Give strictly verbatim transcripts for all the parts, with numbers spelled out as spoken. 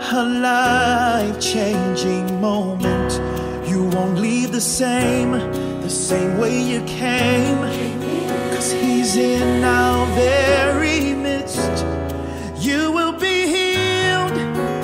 a life-changing moment. You won't leave the same, the same way you came. 'Cause he's in our very midst. You will be healed,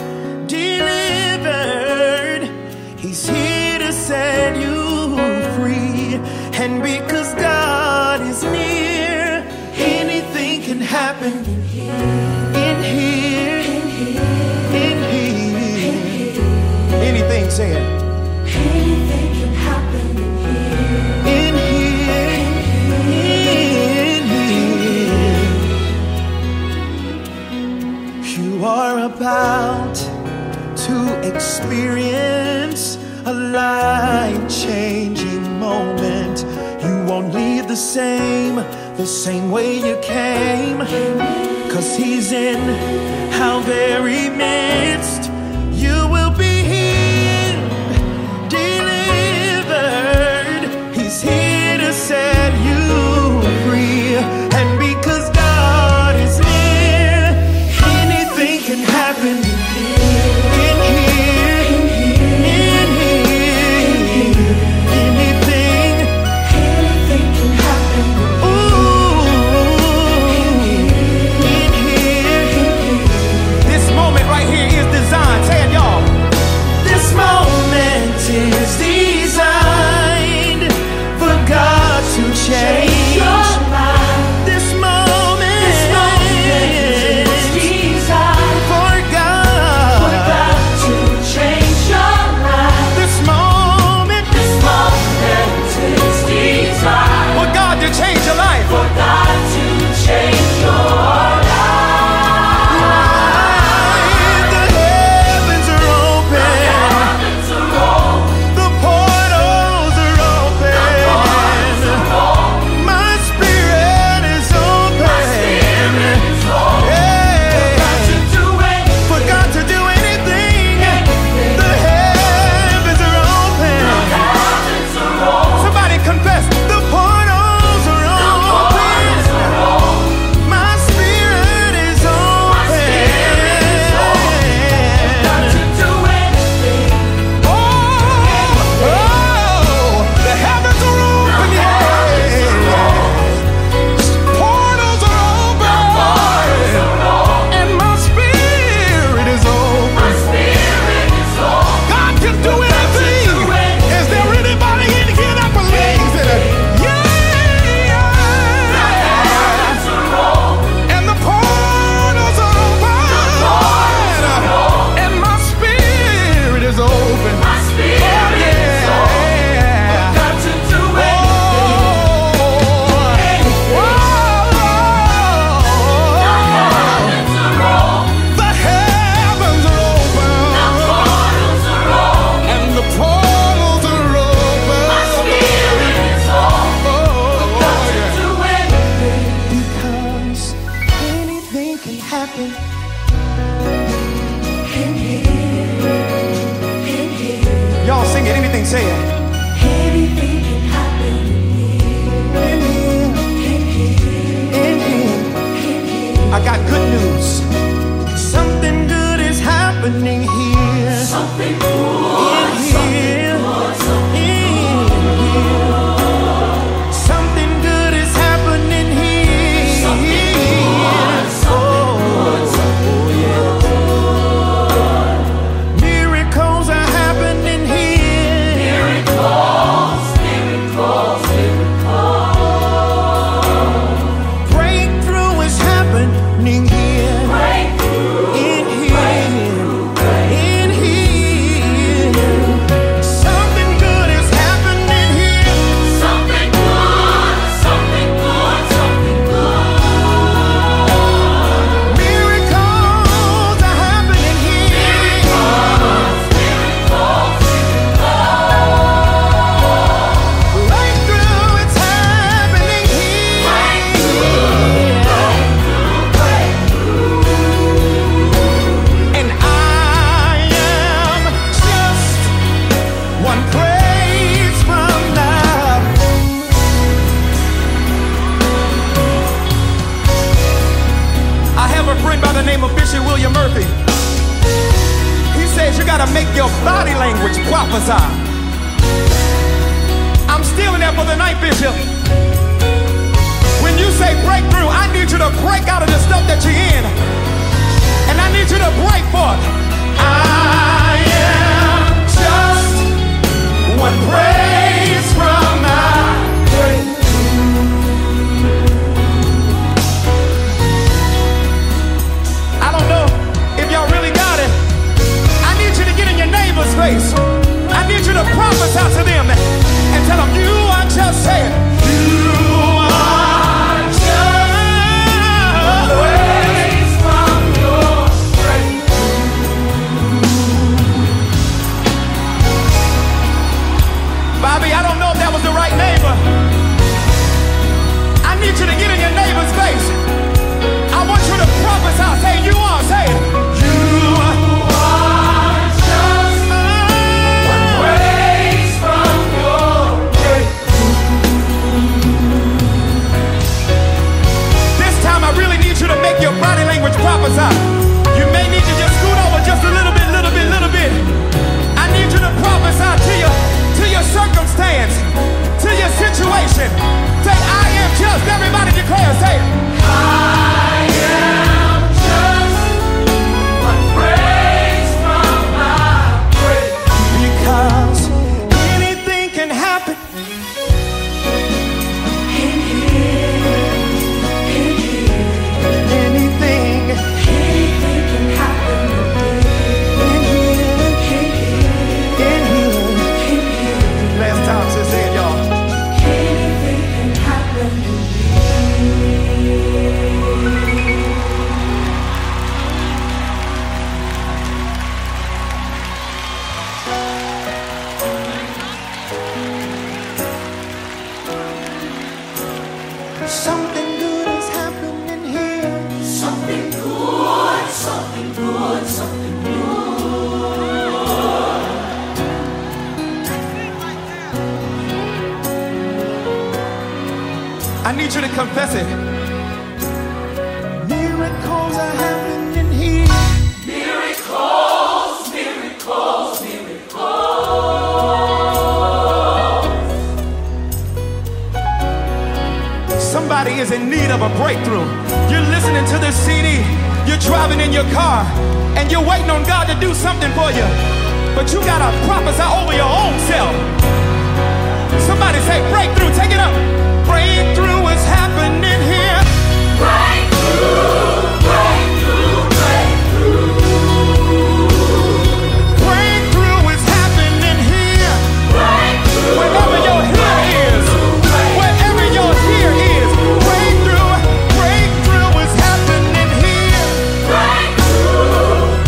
delivered. He's here to set you free. And because God is near, anything can happen in here, in here, in here. Anything, say it. Anything can happen in here, In here, in here. You are about to experience a life-changing moment. You won't leave the same, the same way you came. 'Cause he's in our very midst. You will be healed, delivered. He's here to set you free. And because God is near, anything can happen in here, in here, in here. Anything, anything can happen ooh, in here. This moment right here is designed, say it, y'all. This moment is designed for God to change your life. this moment. This moment is designed for God, for God to change your life. this moment This moment is designed for God to change your life. for God to change your life. The heavens are open, Heavens are open, the portals are open. portals are open. My spirit is open. Spirit is open. Yeah. God to do it. For God to do anything, Anything. the heavens are open. Heavens are open. Somebody confess, the portals are Portals open. are open. My spirit is open. spirit is God to do anything. Oh, oh, the heavens are open, yeah. Portals are Portals open, are open. and my spirit is open. My spirit is open. God can do anything. do anything. Is there anybody in here that believes it? Yeah. Heavens are open. And the portals are portals are open, and my spirit is open. My spirit is open. Yeah. God to do anything. Heavens are open. The heavens are open, Portals are open. and the portals are open. My spirit is open. God to do anything. Because anything can happen. In here, in here, Y'all sing it, anything, say it. anything can happen. In here, In here, in here. in here. I got good news. Something good is happening here. Something good, In something here. good, something In here. Something good is happening here. Something good, something good, something Oh, yeah. Miracles are happening here. miracles, miracles, miracles. Breakthrough is happening here. to make your body language prophesy. I'm still in there for the night, Bishop. When you say breakthrough, I need you to break out of the stuff that you're in. And I need you to break forth. I am just one praise from my breakthrough. I don't know if y'all really got it. I need you to get in your neighbor's face. I need you to prophesy to them and tell them you are just saying, you are just praise from your breakthrough. Bobby, I don't know if that was the right neighbor. I need you to get in your neighbor's face. I want you to prophesy, say you are, say it. You are just one praise from your breakthrough. This time I really need you to make your body language prophesy. You may need to just scoot over just a little bit, little bit, little bit. I need you to prophesy to your, to your circumstance, to your situation. Say, I am just, everybody declare, say it. I am just one praise from my breakthrough. Because anything can happen in here, in here. Anything, anything can happen in here, in here, in here. Last time since then, y'all. Anything can happen in here. Something good is happening here. Something good, something good, something good. I need you to confess it. Miracles are happening here. Miracles, miracles, miracles. Somebody is in need of a breakthrough. You're listening to this C D. You're driving in your car, and you're waiting on God to do something for you. But you gotta prophesy over your own self. Somebody say breakthrough. Take it up. Breakthrough is happening here. Breakthrough, breakthrough, breakthrough. Breakthrough is happening here. Breakthrough. Wherever your here is, wherever your here is, breakthrough, breakthrough is happening here. Breakthrough,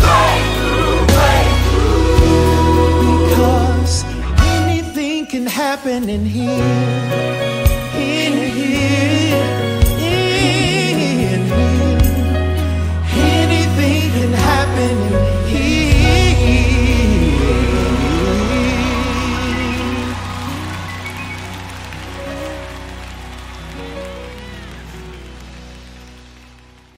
breakthrough, breakthrough. Because anything can happen in here.